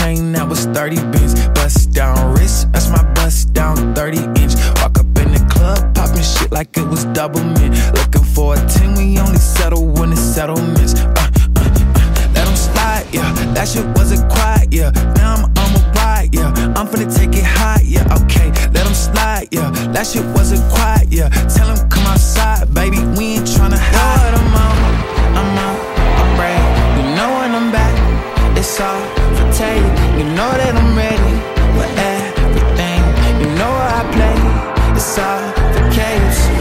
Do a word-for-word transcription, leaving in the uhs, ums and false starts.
chain, that was thirty bins. Bust down wrist, that's my bust down thirty inch. Walk up in the club, popping shit like it was double mint. Looking for a ten, we only settle when it's settlements. Uh, uh, uh, let them slide, yeah. That shit wasn't quiet, yeah. Now I'm on a ride, yeah. I'm finna take it high, yeah. Okay, let them slide, yeah. That shit wasn't quiet, yeah. Tell them come outside, baby. We ain't tryna hide. I'm on, I'm on.